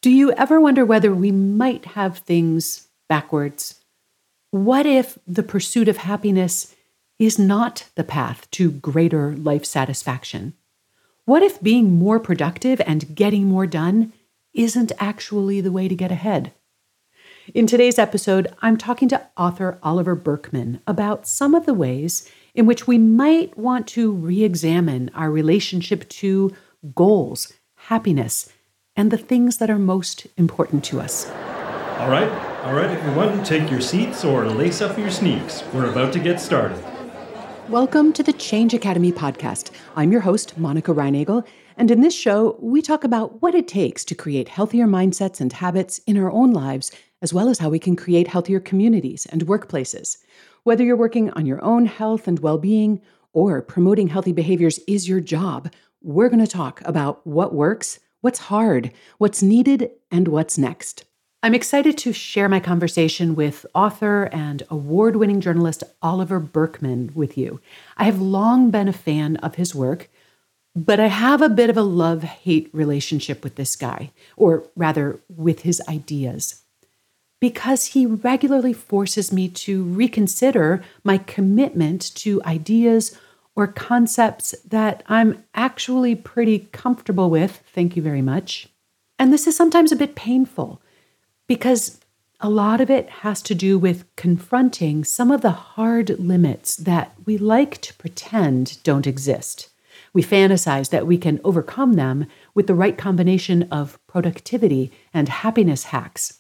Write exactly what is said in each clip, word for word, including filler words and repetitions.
Do you ever wonder whether we might have things backwards? What if the pursuit of happiness is not the path to greater life satisfaction? What if being more productive and getting more done isn't actually the way to get ahead? In today's episode, I'm talking to author Oliver Burkeman about some of the ways in which we might want to re-examine our relationship to goals, happiness, and the things that are most important to us. All right, all right, everyone, take your seats or lace up your sneaks. We're about to get started. Welcome to the Change Academy podcast. I'm your host, Monica Reinagel, and in this show, we talk about what it takes to create healthier mindsets and habits in our own lives, as well as how we can create healthier communities and workplaces. Whether you're working on your own health and well-being or promoting healthy behaviors is your job, we're going to talk about what works, what's hard, what's needed, and what's next. I'm excited to share my conversation with author and award-winning journalist Oliver Burkeman with you. I have long been a fan of his work, but I have a bit of a love-hate relationship with this guy, or rather, with his ideas, because he regularly forces me to reconsider my commitment to ideas or concepts that I'm actually pretty comfortable with, thank you very much. And this is sometimes a bit painful because a lot of it has to do with confronting some of the hard limits that we like to pretend don't exist. We fantasize that we can overcome them with the right combination of productivity and happiness hacks.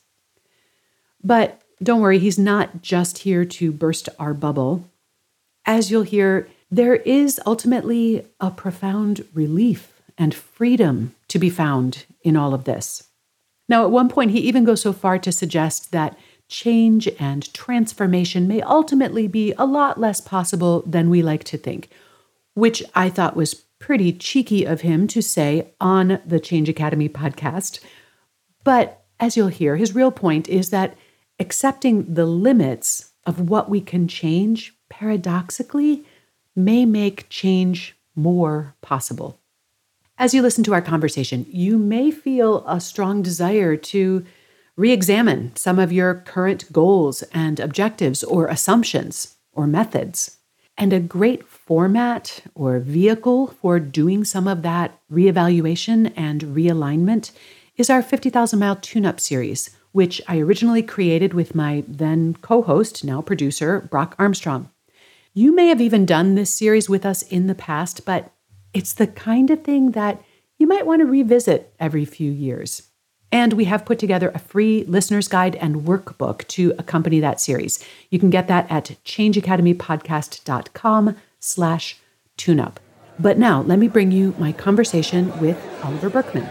But don't worry, he's not just here to burst our bubble. As you'll hear, there is ultimately a profound relief and freedom to be found in all of this. Now, at one point, he even goes so far to suggest that change and transformation may ultimately be a lot less possible than we like to think, which I thought was pretty cheeky of him to say on the Change Academy podcast. But as you'll hear, his real point is that accepting the limits of what we can change, paradoxically, may make change more possible. As you listen to our conversation, you may feel a strong desire to re-examine some of your current goals and objectives or assumptions or methods. And a great format or vehicle for doing some of that reevaluation and realignment is our fifty thousand mile Tune-Up series, which I originally created with my then co-host, now producer, Brock Armstrong. You may have even done this series with us in the past, but it's the kind of thing that you might want to revisit every few years. And we have put together a free listener's guide and workbook to accompany that series. You can get that at changeacademypodcast.com slash tune-up. But now, let me bring you my conversation with Oliver Burkeman.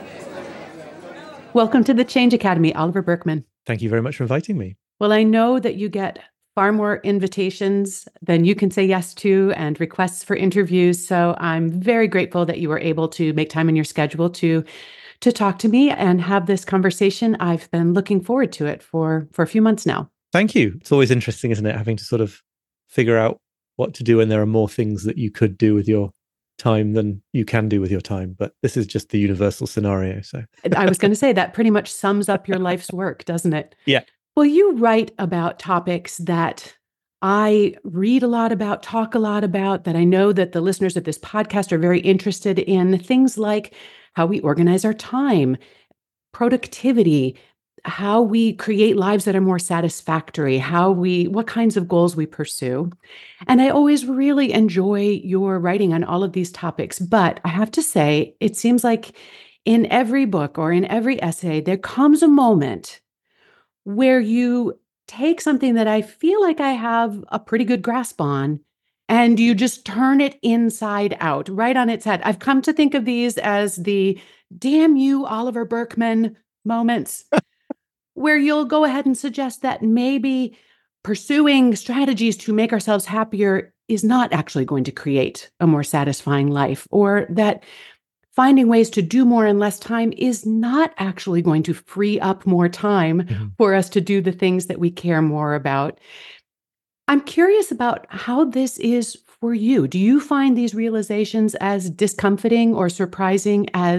Welcome to the Change Academy, Oliver Burkeman. Thank you very much for inviting me. Well, I know that you get far more invitations than you can say yes to and requests for interviews. So I'm very grateful that you were able to make time in your schedule to, to talk to me and have this conversation. I've been looking forward to it for, for a few months now. Thank you. It's always interesting, isn't it? Having to sort of figure out what to do when there are more things that you could do with your time than you can do with your time. But this is just the universal scenario. So I was going to say that pretty much sums up your life's work, doesn't it? Yeah. Well, you write about topics that I read a lot about, talk a lot about, that I know that the listeners of this podcast are very interested in. Things like how we organize our time, productivity, how we create lives that are more satisfactory, how we, what kinds of goals we pursue. And I always really enjoy your writing on all of these topics. But I have to say, it seems like in every book or in every essay, there comes a moment where you take something that I feel like I have a pretty good grasp on, and you just turn it inside out, right on its head. I've come to think of these as the damn you, Oliver Burkeman moments, where you'll go ahead and suggest that maybe pursuing strategies to make ourselves happier is not actually going to create a more satisfying life, or that finding ways to do more in less time is not actually going to free up more time mm-hmm. for us to do the things that we care more about. I'm curious about how this is for you. Do you find these realizations as discomforting or surprising as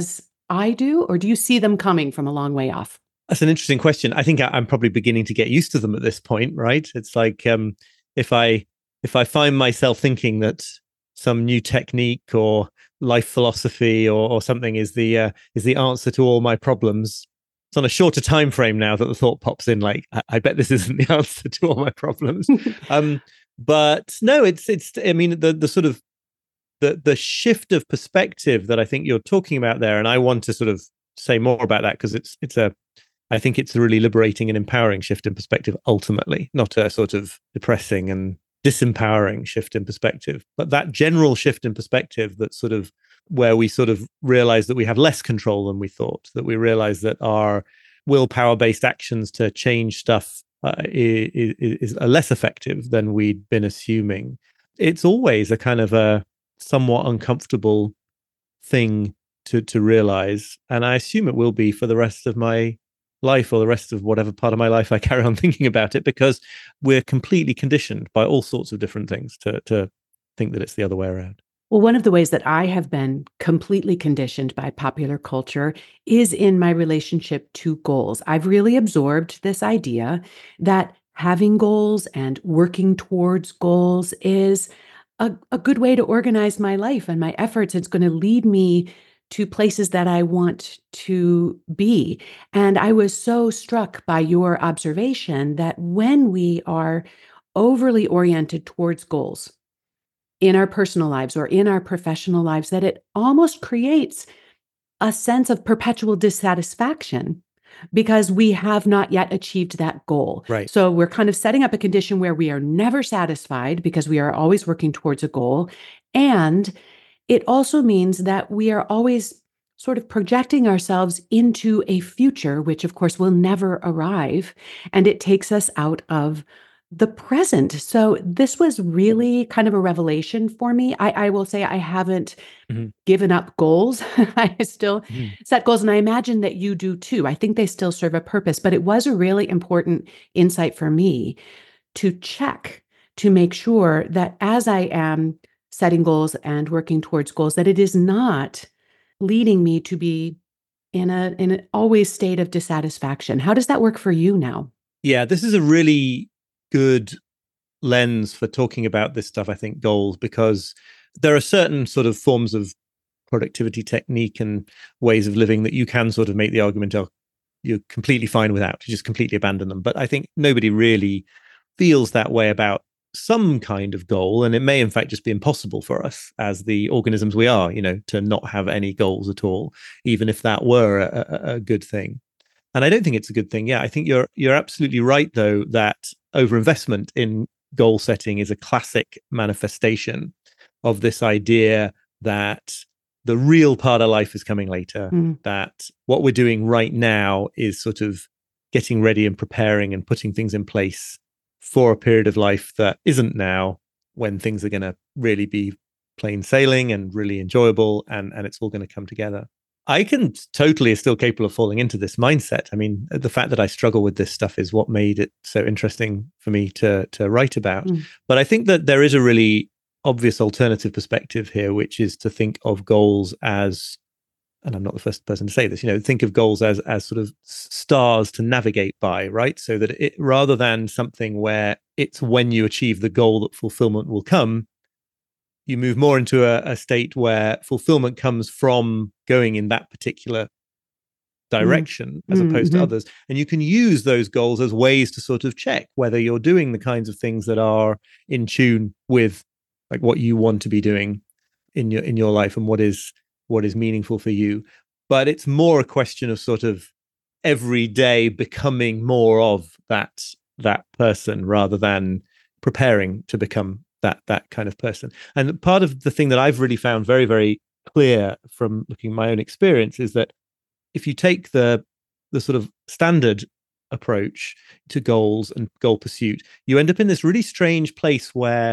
I do, or do you see them coming from a long way off? That's an interesting question. I think I, I'm probably beginning to get used to them at this point, right? It's like um, if I if I find myself thinking that some new technique or life philosophy or, or something is the uh, is the answer to all my problems, it's on a shorter time frame now that the thought pops in. Like, I, I bet this isn't the answer to all my problems. um, but no, it's it's. I mean, the the sort of the the shift of perspective that I think you're talking about there, and I want to sort of say more about that because it's it's a I think it's a really liberating and empowering shift in perspective, ultimately, not a sort of depressing and disempowering shift in perspective. But that general shift in perspective, that sort of where we sort of realize that we have less control than we thought, that we realize that our willpower-based actions to change stuff uh, is, is less effective than we'd been assuming. It's always a kind of a somewhat uncomfortable thing to to realize. And I assume it will be for the rest of my life or the rest of whatever part of my life I carry on thinking about it, because we're completely conditioned by all sorts of different things to to think that it's the other way around. Well, one of the ways that I have been completely conditioned by popular culture is in my relationship to goals. I've really absorbed this idea that having goals and working towards goals is a, a good way to organize my life and my efforts. It's going to lead me to places that I want to be. And I was so struck by your observation that when we are overly oriented towards goals in our personal lives or in our professional lives, that it almost creates a sense of perpetual dissatisfaction because we have not yet achieved that goal. Right. So we're kind of setting up a condition where we are never satisfied because we are always working towards a goal. And it also means that we are always sort of projecting ourselves into a future, which of course will never arrive. And it takes us out of the present. So this was really kind of a revelation for me. I, I will say I haven't mm-hmm. given up goals. I still mm-hmm. set goals, and I imagine that you do too. I think they still serve a purpose, but it was a really important insight for me to check, to make sure that as I am setting goals and working towards goals, that it is not leading me to be in a in an always state of dissatisfaction. How does that work for you now? Yeah, this is a really good lens for talking about this stuff, I think, goals, because there are certain sort of forms of productivity technique and ways of living that you can sort of make the argument of you're completely fine without, you just completely abandon them. But I think nobody really feels that way about some kind of goal, and it may in fact just be impossible for us as the organisms we are, you know, to not have any goals at all, even if that were a, a, a good thing. And I don't think it's a good thing. Yeah, I think you're you're absolutely right, though, that overinvestment in goal setting is a classic manifestation of this idea that the real part of life is coming later, mm. that what we're doing right now is sort of getting ready and preparing and putting things in place for a period of life that isn't now, when things are going to really be plain sailing and really enjoyable, and, and it's all going to come together. I can totally is still capable of falling into this mindset. I mean, the fact that I struggle with this stuff is what made it so interesting for me to to write about. Mm. But I think that there is a really obvious alternative perspective here, which is to think of goals as, and I'm not the first person to say this, you know, think of goals as as sort of stars to navigate by, right? So that it, rather than something where it's when you achieve the goal that fulfillment will come, you move more into a, a state where fulfillment comes from going in that particular direction mm. as opposed mm-hmm. to others. And you can use those goals as ways to sort of check whether you're doing the kinds of things that are in tune with like what you want to be doing in your in your life and what is what is meaningful for you. But it's more a question of sort of every day becoming more of that that person rather than preparing to become that that kind of person. And part of the thing that I've really found very, very clear from looking at my own experience is that if you take the the sort of standard approach to goals and goal pursuit, you end up in this really strange place where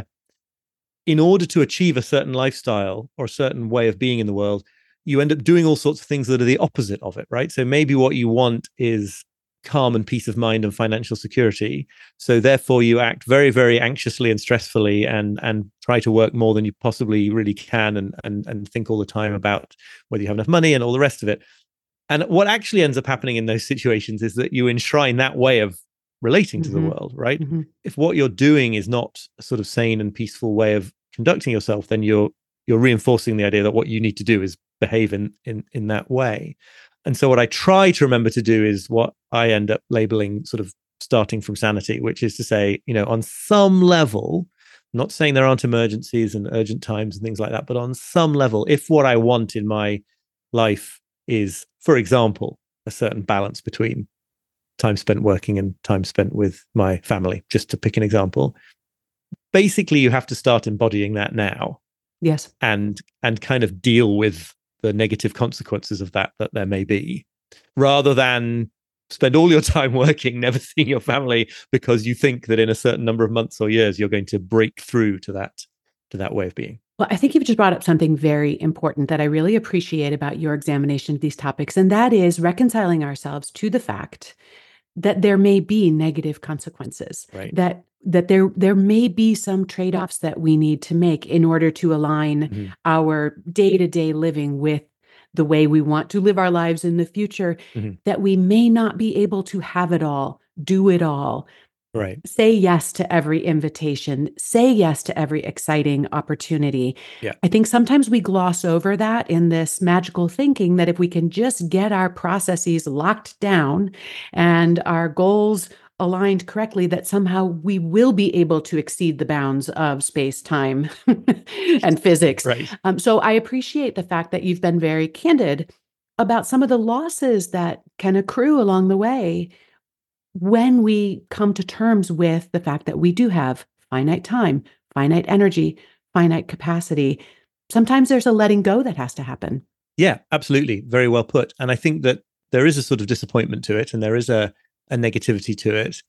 in order to achieve a certain lifestyle or a certain way of being in the world, you end up doing all sorts of things that are the opposite of it, right? So maybe what you want is calm and peace of mind and financial security. So therefore you act very, very anxiously and stressfully and and try to work more than you possibly really can and and and think all the time about whether you have enough money and all the rest of it. And what actually ends up happening in those situations is that you enshrine that way of relating mm-hmm. to the world, right? Mm-hmm. If what you're doing is not a sort of sane and peaceful way of conducting yourself, then you're you're reinforcing the idea that what you need to do is behave in in in that way. And so what I try to remember to do is what I end up labeling sort of starting from sanity, which is to say, you know, on some level, I'm not saying there aren't emergencies and urgent times and things like that, but on some level, if what I want in my life is, for example, a certain balance between time spent working and time spent with my family, just to pick an example, basically you have to start embodying that now. Yes. And and kind of deal with the negative consequences of that that there may be, rather than spend all your time working, never seeing your family, because you think that in a certain number of months or years you're going to break through to that to that way of being. Well, I think you've just brought up something very important that I really appreciate about your examination of these topics, and that is reconciling ourselves to the fact that there may be negative consequences, right. that that there there may be some trade-offs that we need to make in order to align mm-hmm. our day-to-day living with the way we want to live our lives in the future, mm-hmm. that we may not be able to have it all, do it all, right. say yes to every invitation, say yes to every exciting opportunity. Yeah. I think sometimes we gloss over that in this magical thinking that if we can just get our processes locked down and our goals aligned correctly, that somehow we will be able to exceed the bounds of space, time, and physics. Right. Um, so I appreciate the fact that you've been very candid about some of the losses that can accrue along the way when we come to terms with the fact that we do have finite time, finite energy, finite capacity. Sometimes there's a letting go that has to happen. Yeah, absolutely. Very well put. And I think that there is a sort of disappointment to it, and there is a a negativity to it.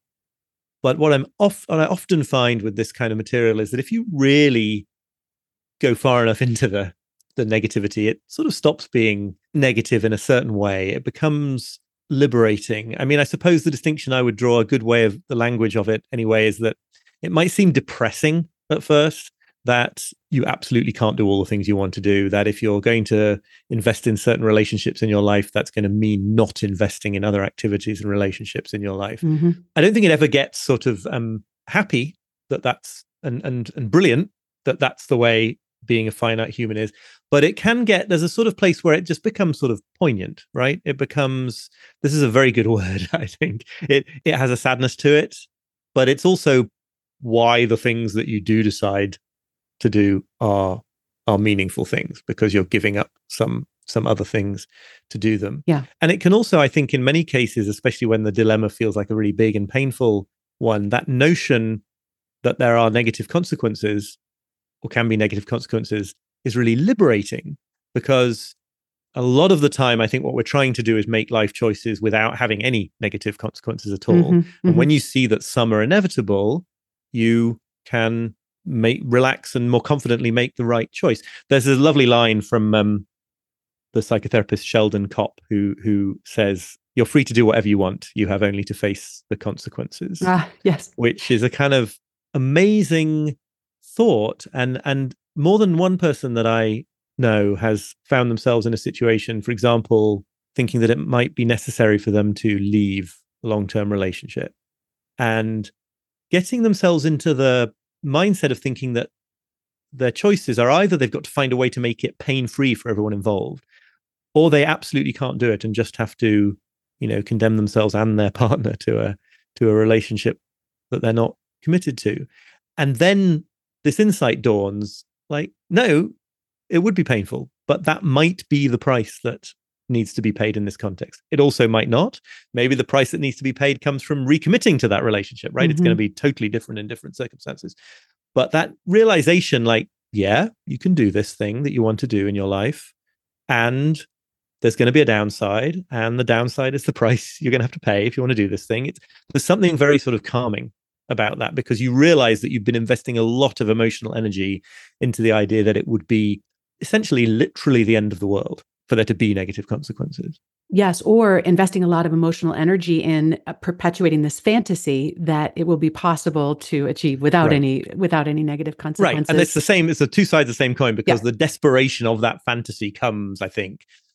But what I'm off, what I often find with this kind of material is that if you really go far enough into the the negativity, it sort of stops being negative in a certain way. It becomes liberating. I mean, I suppose the distinction I would draw, a good way of the language of it anyway, is that it might seem depressing at first, that you absolutely can't do all the things you want to do, that if you're going to invest in certain relationships in your life, that's going to mean not investing in other activities and relationships in your life. Mm-hmm. I don't think it ever gets sort of um, happy that that's, and, and, and brilliant that that's the way being a finite human is, but it can get, there's a sort of place where it just becomes sort of poignant, right? It becomes, this is a very good word, I think. It it has a sadness to it, but it's also why the things that you do decide to do are are meaningful things, because you're giving up some some other things to do them. Yeah. And it can also, I think, in many cases, especially when the dilemma feels like a really big and painful one, that notion that there are negative consequences or can be negative consequences is really liberating, because a lot of the time, I think what we're trying to do is make life choices without having any negative consequences at all. Mm-hmm, and mm-hmm. when you see that some are inevitable, you can make relax and more confidently make the right choice. There's a lovely line from um, the psychotherapist Sheldon Kopp, who who says, "You're free to do whatever you want. You have only to face the consequences." Ah, yes. Which is a kind of amazing thought. And and more than one person that I know has found themselves in a situation, for example, thinking that it might be necessary for them to leave a long-term relationship, and getting themselves into the mindset of thinking that their choices are either they've got to find a way to make it pain-free for everyone involved, or they absolutely can't do it and just have to, you know, condemn themselves and their partner to a to a relationship that they're not committed to. And then this insight dawns, like, no, it would be painful, but that might be the price that needs to be paid in this context. It also might not. Maybe the price that needs to be paid comes from recommitting to that relationship, right? Mm-hmm. It's going to be totally different in different circumstances. But that realization, like, yeah, you can do this thing that you want to do in your life, and there's going to be a downside, and the downside is the price you're going to have to pay if you want to do this thing. It's, there's something very sort of calming about that, because you realize that you've been investing a lot of emotional energy into the idea that it would be essentially literally the end of the world for there to be negative consequences. Yes, or investing a lot of emotional energy in uh, perpetuating this fantasy that it will be possible to achieve without right. any without any negative consequences. Right, and it's the same. It's the two sides of the same coin, because yeah. the desperation of that fantasy comes, I think,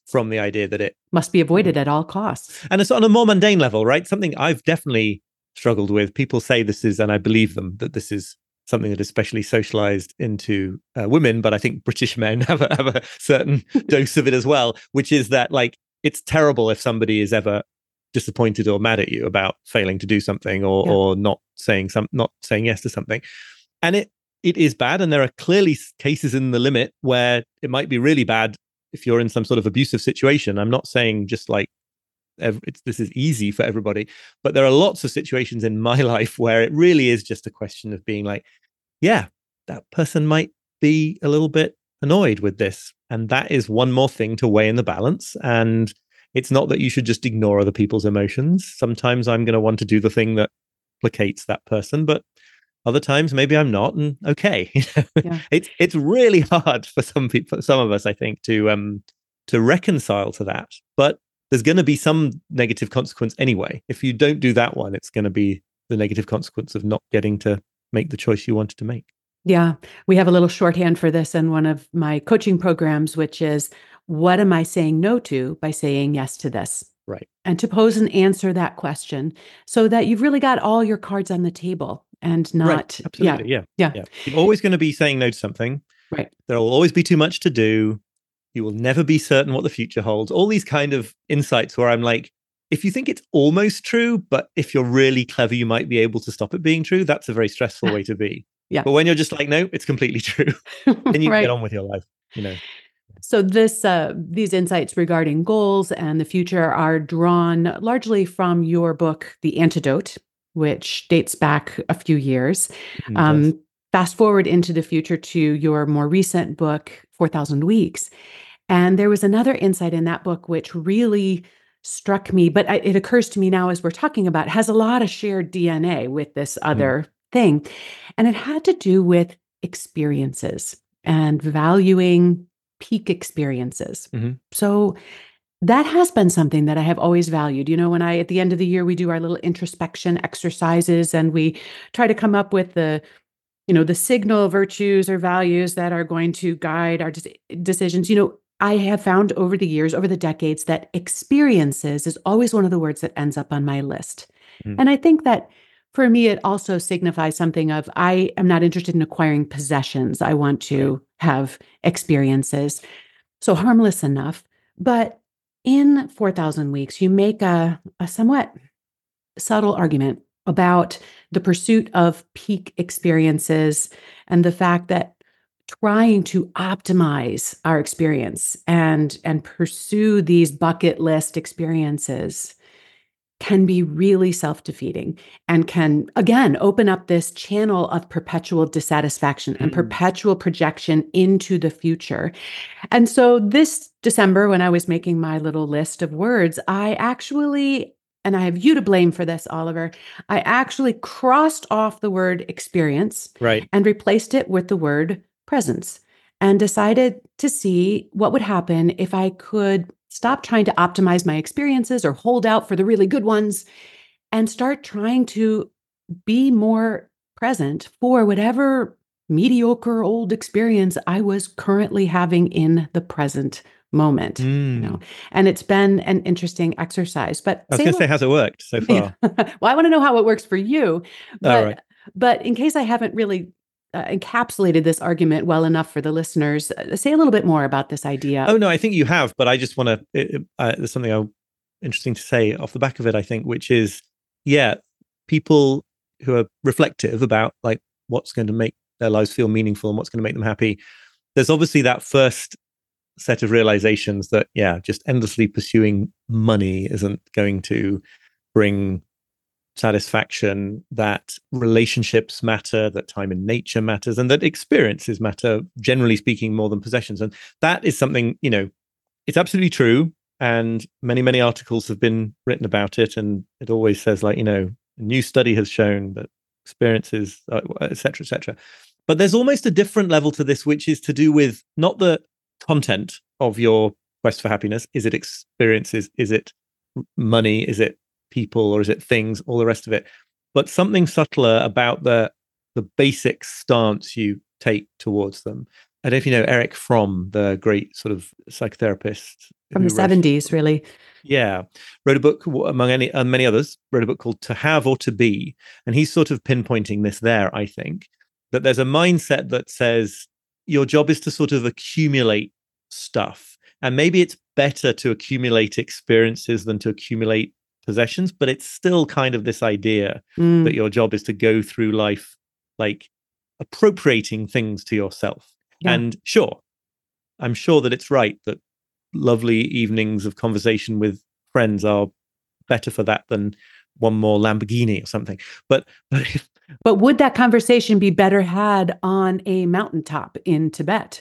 from the idea that it must be avoided at all costs. And it's on a more mundane level, right? Something I've definitely struggled with. People say this is, and I believe them, that this is something that is especially socialized into uh, women, but I think British men have a, have a certain dose of it as well, which is that like, it's terrible if somebody is ever disappointed or mad at you about failing to do something or, yeah. or not saying some, not saying yes to something. And it it is bad. And there are clearly cases in the limit where it might be really bad if you're in some sort of abusive situation. I'm not saying just like it's, this is easy for everybody, but there are lots of situations in my life where it really is just a question of being like, yeah, that person might be a little bit annoyed with this. And that is one more thing to weigh in the balance. And it's not that you should just ignore other people's emotions. Sometimes I'm going to want to do the thing that placates that person, but other times maybe I'm not, and okay. yeah. It's it's really hard for some people, some of us, I think, to um to reconcile to that. But there's going to be some negative consequence anyway. If you don't do that one, it's going to be the negative consequence of not getting to make the choice you wanted to make. Yeah, we have a little shorthand for this in one of my coaching programs, which is, what am I saying no to by saying yes to this? Right. And to pose and answer that question so that you've really got all your cards on the table and not. Right. Absolutely. Yeah. Yeah. yeah. yeah. You're always going to be saying no to something. Right. There will always be too much to do. You will never be certain what the future holds. All these kind of insights where I'm like, if you think it's almost true, but if you're really clever, you might be able to stop it being true. That's a very stressful way to be. Yeah. But when you're just like, no, it's completely true, then you right. get on with your life, you know. So this, uh, these insights regarding goals and the future are drawn largely from your book, The Antidote, which dates back a few years. Mm, um, yes. Fast forward into the future to your more recent book, four thousand Weeks. And there was another insight in that book which really struck me, but it occurs to me now as we're talking about, has a lot of shared D N A with this other mm. thing. And it had to do with experiences and valuing peak experiences. Mm-hmm. So that has been something that I have always valued. You know, when I, at the end of the year, we do our little introspection exercises and we try to come up with the, you know, the signal virtues or values that are going to guide our de- decisions. You know, I have found over the years, over the decades, that experiences is always one of the words that ends up on my list. Mm-hmm. And I think that for me, it also signifies something of, I am not interested in acquiring possessions. I want to have experiences. So harmless enough. But in four thousand Weeks, you make a, a somewhat subtle argument about the pursuit of peak experiences and the fact that trying to optimize our experience and, and pursue these bucket list experiences can be really self-defeating and can, again, open up this channel of perpetual dissatisfaction and mm. perpetual projection into the future. And so this December, when I was making my little list of words, I actually, and I have you to blame for this, Oliver, I actually crossed off the word experience right. and replaced it with the word presence and decided to see what would happen if I could stop trying to optimize my experiences or hold out for the really good ones and start trying to be more present for whatever mediocre old experience I was currently having in the present moment. Mm. You know? And it's been an interesting exercise. But I was going to say, how's it worked so far? Well, I want to know how it works for you. But, oh, right. but in case I haven't really Uh, encapsulated this argument well enough for the listeners, uh, say a little bit more about this idea. Oh, no, I think you have, but I just want to, uh, there's something I, interesting to say off the back of it, I think, which is, yeah, people who are reflective about like what's going to make their lives feel meaningful and what's going to make them happy. There's obviously that first set of realizations that, yeah, just endlessly pursuing money isn't going to bring satisfaction, that relationships matter, that time in nature matters, and that experiences matter, generally speaking, more than possessions. And that is something, you know, it's absolutely true. And many, many articles have been written about it. And it always says like, you know, a new study has shown that experiences, uh, et cetera, et cetera. But there's almost a different level to this, which is to do with not the content of your quest for happiness. Is it experiences? Is it money? Is it people, or is it things, all the rest of it, but something subtler about the the basic stance you take towards them. I don't know if you know Eric Fromm, the great sort of psychotherapist from the wrote, seventies, really. Yeah, wrote a book among any uh, many others. Wrote a book called "To Have or to Be," and he's sort of pinpointing this there. I think that there's a mindset that says your job is to sort of accumulate stuff, and maybe it's better to accumulate experiences than to accumulate possessions. But it's still kind of this idea Mm. that your job is to go through life like appropriating things to yourself. Yeah. And sure, I'm sure that it's right that lovely evenings of conversation with friends are better for that than one more Lamborghini or something. But but, if, but would that conversation be better had on a mountaintop in Tibet,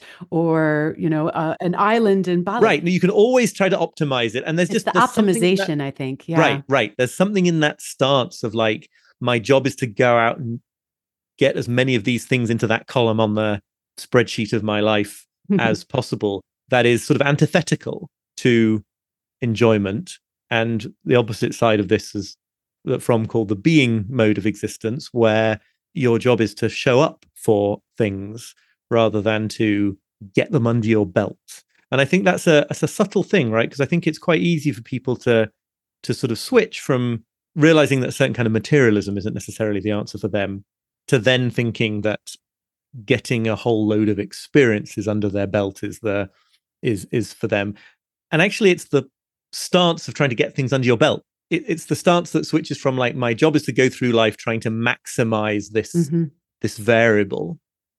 or you know, uh, an island in Bali? Right. You can always try to optimize it, and there's It's just the there's optimization. That, I think. Yeah. Right. Right. There's something in that stance of like, my job is to go out and get as many of these things into that column on the spreadsheet of my life as possible. That is sort of antithetical to enjoyment. And the opposite side of this is that Fromm called the being mode of existence, where your job is to show up for things rather than to get them under your belt. And I think that's a, that's a subtle thing, right? Because I think it's quite easy for people to to sort of switch from realizing that a certain kind of materialism isn't necessarily the answer for them, to then thinking that getting a whole load of experiences under their belt is the is is for them. And actually, it's the stance of trying to get things under your belt. It, it's the stance that switches from like, my job is to go through life trying to maximize this mm-hmm. this variable,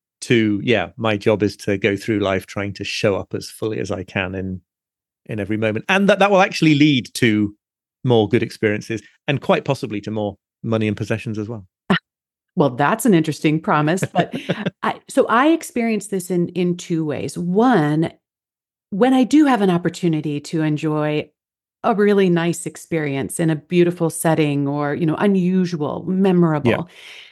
to yeah, my job is to go through life trying to show up as fully as I can in in every moment, and that that will actually lead to more good experiences and quite possibly to more money and possessions as well. Well, that's an interesting promise. But I, so I experience this in in two ways. One, when I do have an opportunity to enjoy a really nice experience in a beautiful setting, or, you know, unusual, memorable, yeah.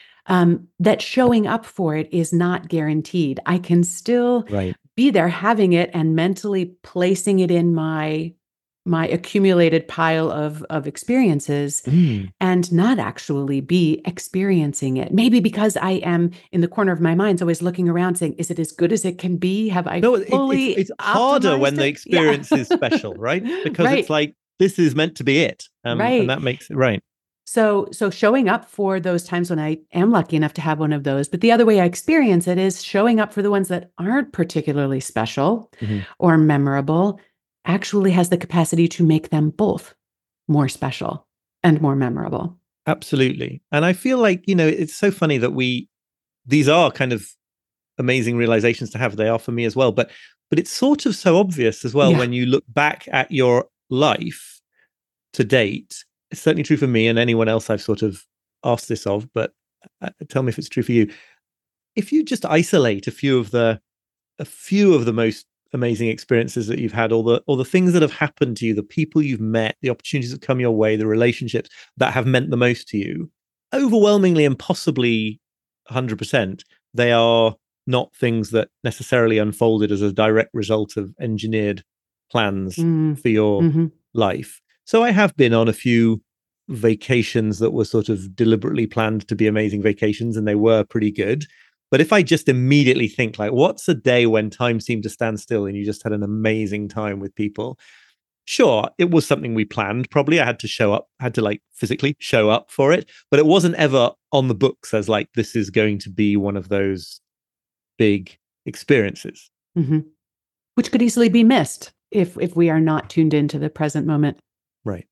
um, that showing up for it is not guaranteed. I can still right. be there having it and mentally placing it in my my accumulated pile of of experiences mm. and not actually be experiencing it. Maybe because I am in the corner of my mind always looking around saying, is it as good as it can be? Have I no, fully it, it's, it's harder when it? the experience yeah. is special, right? Because right. it's like, this is meant to be it. Um, right. And that makes it right. So, so showing up for those times when I am lucky enough to have one of those, but the other way I experience it is showing up for the ones that aren't particularly special mm-hmm. or memorable, actually has the capacity to make them both more special and more memorable. Absolutely. And I feel like, you know, it's so funny that we, these are kind of amazing realizations to have. They are for me as well. But, but it's sort of so obvious as well, yeah. when you look back at your life to date. It's certainly true for me and anyone else I've sort of asked this of, but uh, tell me if it's true for you. If you just isolate a few of the, a few of the most amazing experiences that you've had, all the all the things that have happened to you, the people you've met, the opportunities that come your way, the relationships that have meant the most to you, overwhelmingly and possibly one hundred percent, they are not things that necessarily unfolded as a direct result of engineered plans mm. for your mm-hmm. life. So I have been on a few vacations that were sort of deliberately planned to be amazing vacations, and they were pretty good. But if I just immediately think like, what's a day when time seemed to stand still and you just had an amazing time with people? Sure, it was something we planned. Probably I had to show up, had to like physically show up for it, but it wasn't ever on the books as like, this is going to be one of those big experiences. Mm-hmm. Which could easily be missed if if we are not tuned into the present moment. Right.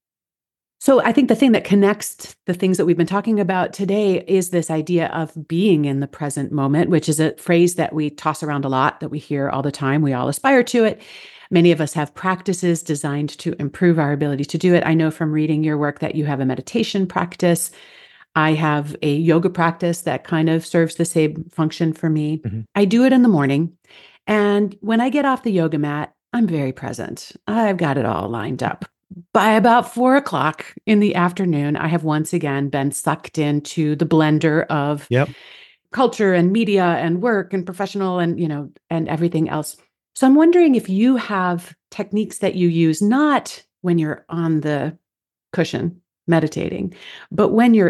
So I think the thing that connects the things that we've been talking about today is this idea of being in the present moment, which is a phrase that we toss around a lot, that we hear all the time. We all aspire to it. Many of us have practices designed to improve our ability to do it. I know from reading your work that you have a meditation practice. I have a yoga practice that kind of serves the same function for me. Mm-hmm. I do it in the morning. And when I get off the yoga mat, I'm very present. I've got it all lined up. By about four o'clock in the afternoon, I have once again been sucked into the blender of yep. culture and media and work and professional and, you know, and everything else. So I'm wondering if you have techniques that you use, not when you're on the cushion meditating, but when you're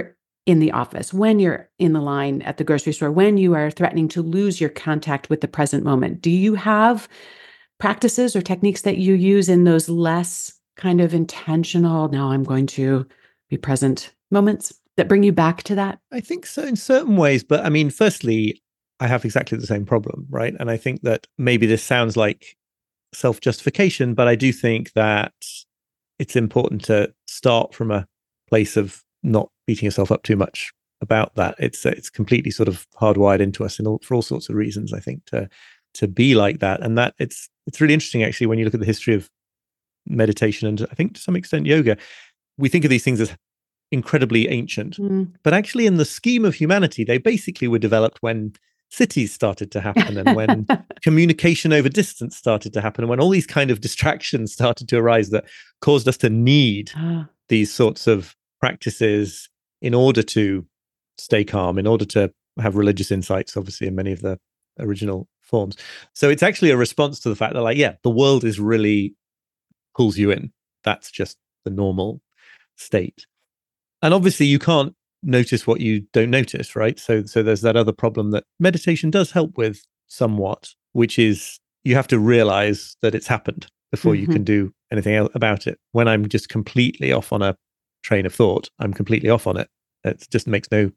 in the office, when you're in the line at the grocery store, when you are threatening to lose your contact with the present moment? Do you have practices or techniques that you use in those less kind of intentional, now I'm going to be present moments that bring you back to that? I think so in certain ways. But I mean, firstly, I have exactly the same problem, right? And I think that maybe this sounds like self-justification, but I do think that it's important to start from a place of not beating yourself up too much about that. It's it's completely sort of hardwired into us in all, for all sorts of reasons, I think, to to be like that. And that it's it's really interesting, actually, when you look at the history of meditation and I think to some extent yoga, we think of these things as incredibly ancient. Mm. But actually, in the scheme of humanity, they basically were developed when cities started to happen and when communication over distance started to happen and when all these kind of distractions started to arise that caused us to need ah. these sorts of practices in order to stay calm, in order to have religious insights, obviously, in many of the original forms. So it's actually a response to the fact that, like, yeah, the world is really pulls you in. That's just the normal state. And obviously you can't notice what you don't notice, right? So so there's that other problem that meditation does help with somewhat, which is you have to realize that it's happened before mm-hmm. you can do anything else about it. When I'm just completely off on a train of thought, I'm completely off on it. It just makes no,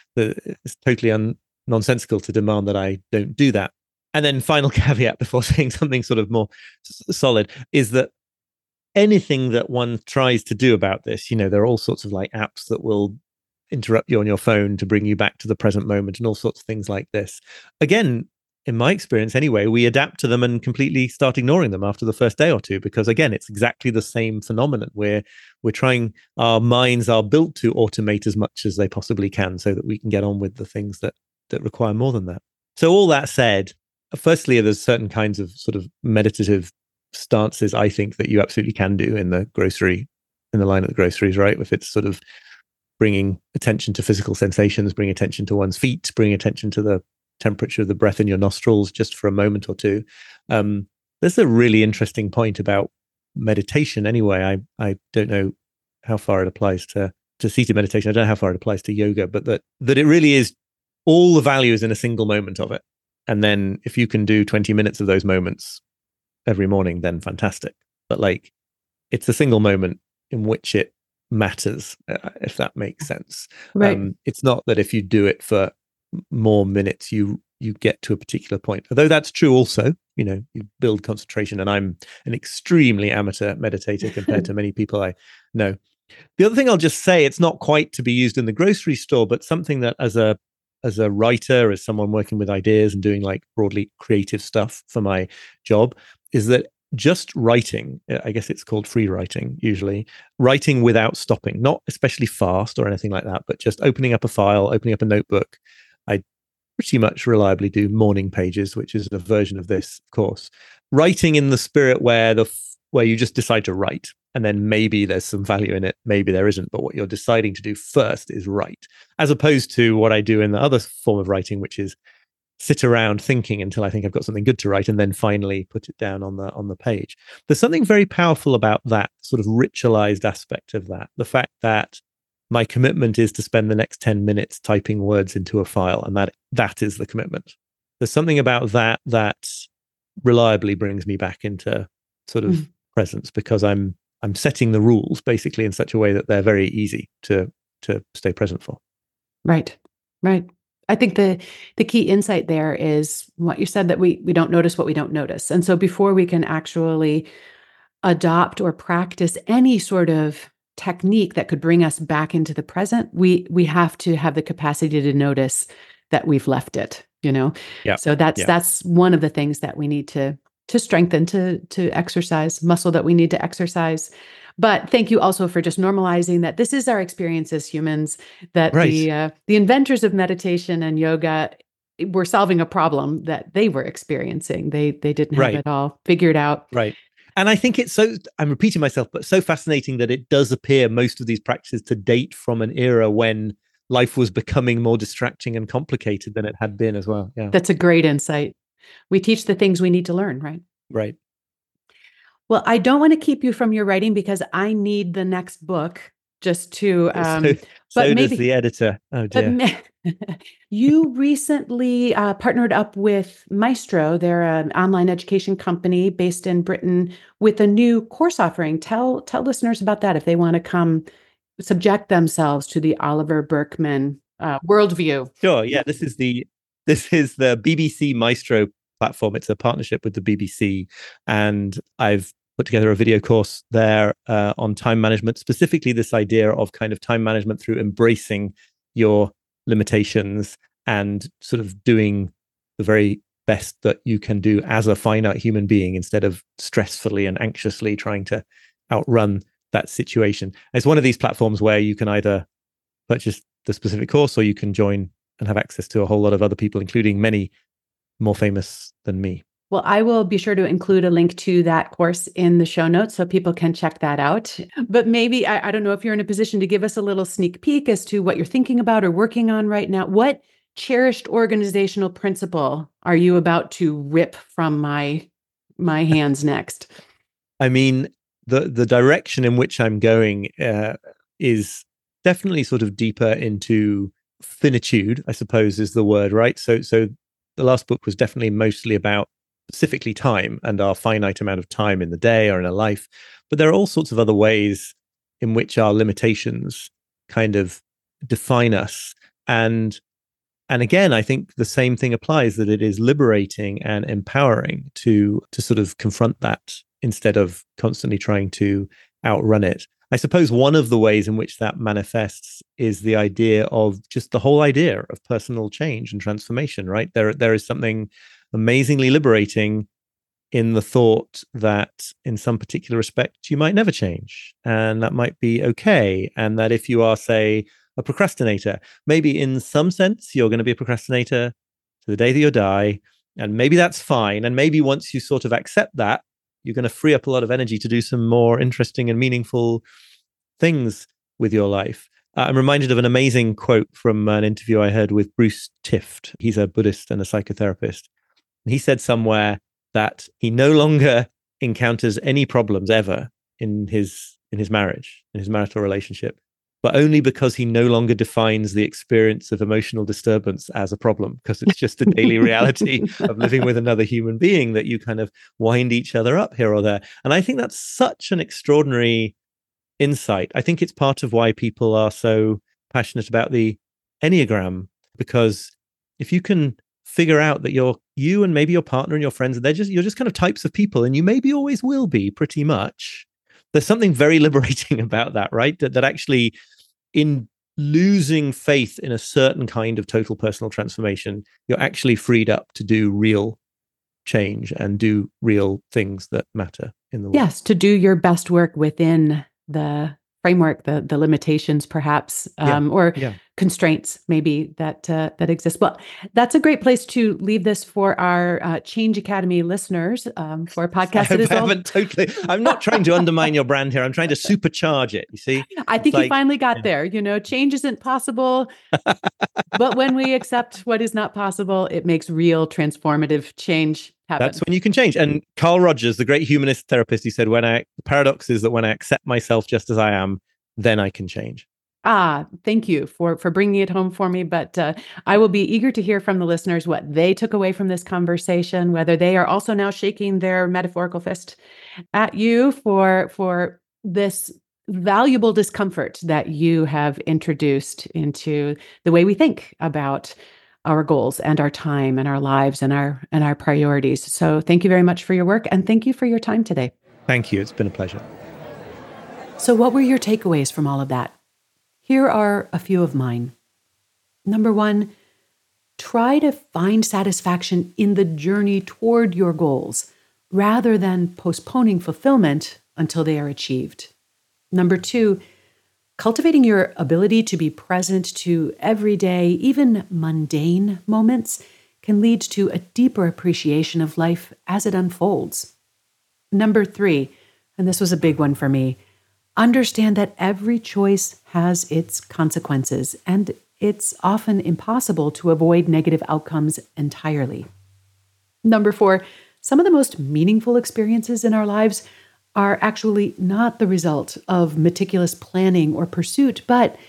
it's totally un, nonsensical to demand that I don't do that. And then final caveat before saying something sort of more s- solid is that anything that one tries to do about this, you know, there are all sorts of like apps that will interrupt you on your phone to bring you back to the present moment and all sorts of things like this. Again, in my experience anyway, we adapt to them and completely start ignoring them after the first day or two, because again, it's exactly the same phenomenon where we're trying, our minds are built to automate as much as they possibly can so that we can get on with the things that that require more than that. So all that said, firstly, there's certain kinds of sort of meditative stances I think that you absolutely can do in the grocery, in the line at the groceries, right? If it's sort of bringing attention to physical sensations, bring attention to one's feet, bring attention to the temperature of the breath in your nostrils just for a moment or two. Um, there's a really interesting point about meditation anyway. I, I don't know how far it applies to, to seated meditation. I don't know how far it applies to yoga, but that, that it really is all the value is in a single moment of it. And then if you can do twenty minutes of those moments every morning, then fantastic. But like, it's a single moment in which it matters, uh, if that makes sense. Right. Um, it's not that if you do it for more minutes, you you get to a particular point. Although that's true also, you know, you build concentration, and I'm an extremely amateur meditator compared to many people I know. The other thing I'll just say, it's not quite to be used in the grocery store, but something that as a as a writer, as someone working with ideas and doing like broadly creative stuff for my job, is that just writing, I guess it's called free writing usually, writing without stopping, not especially fast or anything like that, but just opening up a file, opening up a notebook. I pretty much reliably do morning pages, which is a version of this, of course. Writing in the spirit where the where you just decide to write, and then maybe there's some value in it, maybe there isn't, but what you're deciding to do first is write, as opposed to what I do in the other form of writing, which is sit around thinking until I think I've got something good to write and then finally put it down on the on the page. There's something very powerful about that sort of ritualized aspect of that. The fact that my commitment is to spend the next ten minutes typing words into a file, and that that is the commitment. There's something about that that reliably brings me back into sort of mm. presence, because I'm I'm setting the rules basically in such a way that they're very easy to to stay present for. Right. Right. I think the the key insight there is what you said, that we we don't notice what we don't notice. And so before we can actually adopt or practice any sort of technique that could bring us back into the present, we we have to have the capacity to notice that we've left it, you know? Yeah. So that's yeah. that's one of the things that we need to to strengthen, to to exercise, muscle that we need to exercise. But thank you also for just normalizing that this is our experience as humans, that right. the uh, the inventors of meditation and yoga were solving a problem that they were experiencing. They they didn't have right. it all figured out. Right. And I think it's so, I'm repeating myself, but so fascinating that it does appear most of these practices to date from an era when life was becoming more distracting and complicated than it had been as well. Yeah. That's a great insight. We teach the things we need to learn, right? Right. Well, I don't want to keep you from your writing, because I need the next book just to um, so So but does maybe the editor. Oh but dear. ma- you recently uh, partnered up with Maestro. They're an online education company based in Britain with a new course offering. Tell tell listeners about that if they want to come subject themselves to the Oliver Burkeman uh, worldview. Sure. Yeah. This is the this is the B B C Maestro platform. It's a partnership with the B B C, and I've put together a video course there uh, on time management, specifically this idea of kind of time management through embracing your limitations and sort of doing the very best that you can do as a finite human being instead of stressfully and anxiously trying to outrun that situation. It's one of these platforms where you can either purchase the specific course or you can join and have access to a whole lot of other people, including many more famous than me. Well, I will be sure to include a link to that course in the show notes so people can check that out. But maybe, I, I don't know if you're in a position to give us a little sneak peek as to what you're thinking about or working on right now. What cherished organizational principle are you about to rip from my my hands next? I mean, the the direction in which I'm going uh, is definitely sort of deeper into finitude, I suppose is the word, right? So, so the last book was definitely mostly about specifically time and our finite amount of time in the day or in a life. But there are all sorts of other ways in which our limitations kind of define us. And and again, I think the same thing applies, that it is liberating and empowering to to sort of confront that instead of constantly trying to outrun it. I suppose one of the ways in which that manifests is the idea of just the whole idea of personal change and transformation, right? There, there is something amazingly liberating in the thought that in some particular respect, you might never change. And that might be okay. And that if you are, say, a procrastinator, maybe in some sense, you're going to be a procrastinator to the day that you die. And maybe that's fine. And maybe once you sort of accept that, you're going to free up a lot of energy to do some more interesting and meaningful things with your life. Uh, I'm reminded of an amazing quote from an interview I heard with Bruce Tift. He's a Buddhist and a psychotherapist. He said somewhere that he no longer encounters any problems ever in his in his marriage, in his marital relationship, but only because he no longer defines the experience of emotional disturbance as a problem, because it's just a daily reality of living with another human being that you kind of wind each other up here or there. And I think that's such an extraordinary insight. I think it's part of why people are so passionate about the Enneagram, because if you can figure out that you're you and maybe your partner and your friends, they're just you're just kind of types of people, and you maybe always will be pretty much. There's something very liberating about that, right? That that actually, in losing faith in a certain kind of total personal transformation, you're actually freed up to do real change and do real things that matter in the world. Yes, to do your best work within the framework, the the limitations perhaps, um, Yeah, or yeah. constraints maybe that uh, that exist. Well, that's a great place to leave this for our uh, Change Academy listeners um, for a podcast. I, hope that is I all... haven't totally. I'm not trying to undermine your brand here. I'm trying to supercharge it. You see, I think It's you like- finally got yeah. there. You know, change isn't possible, but when we accept what is not possible, it makes real transformative change happen. That's when you can change. And Carl Rogers, the great humanist therapist, he said, "When I the paradox is that when I accept myself just as I am, then I can change." Ah, thank you for for bringing it home for me. But uh, I will be eager to hear from the listeners what they took away from this conversation, whether they are also now shaking their metaphorical fist at you for for this valuable discomfort that you have introduced into the way we think about our goals and our time and our lives and our and our priorities. So thank you very much for your work, and thank you for your time today. Thank you. It's been a pleasure. So what were your takeaways from all of that? Here are a few of mine. Number one, try to find satisfaction in the journey toward your goals rather than postponing fulfillment until they are achieved. Number two, cultivating your ability to be present to everyday, even mundane moments can lead to a deeper appreciation of life as it unfolds. Number three, and this was a big one for me, understand that every choice has its consequences, and it's often impossible to avoid negative outcomes entirely. Number four, some of the most meaningful experiences in our lives are actually not the result of meticulous planning or pursuit, but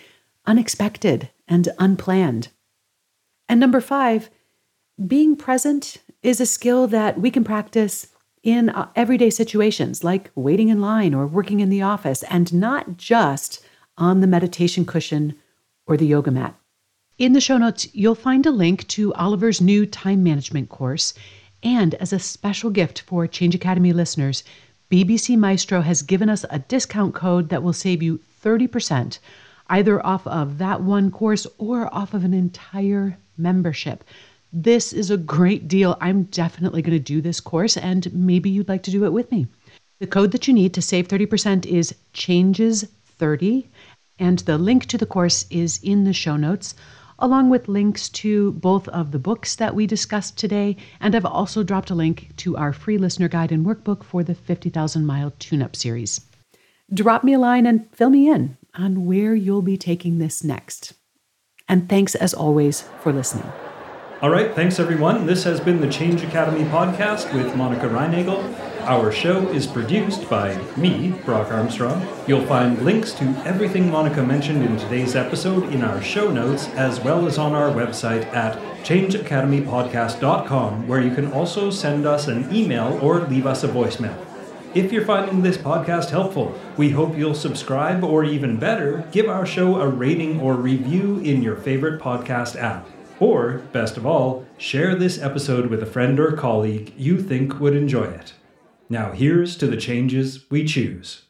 unexpected and unplanned. And number five, being present is a skill that we can practice in uh, everyday situations like waiting in line or working in the office, and not just on the meditation cushion or the yoga mat. In the show notes, you'll find a link to Oliver's new time management course. And as a special gift for Change Academy listeners, B B C Maestro has given us a discount code that will save you thirty percent, either off of that one course or off of an entire membership. This is a great deal. I'm definitely going to do this course, and maybe you'd like to do it with me. The code that you need to save thirty percent is changes thirty, and the link to the course is in the show notes, along with links to both of the books that we discussed today. And I've also dropped a link to our free listener guide and workbook for the fifty thousand mile tune-up series. Drop me a line and fill me in on where you'll be taking this next. And thanks, as always, for listening. All right, thanks everyone. This has been the Change Academy podcast with Monica Reinagel. Our show is produced by me, Brock Armstrong. You'll find links to everything Monica mentioned in today's episode in our show notes, as well as on our website at change academy podcast dot com, where you can also send us an email or leave us a voicemail. If you're finding this podcast helpful, we hope you'll subscribe, or even better, give our show a rating or review in your favorite podcast app. Or, best of all, share this episode with a friend or colleague you think would enjoy it. Now here's to the changes we choose.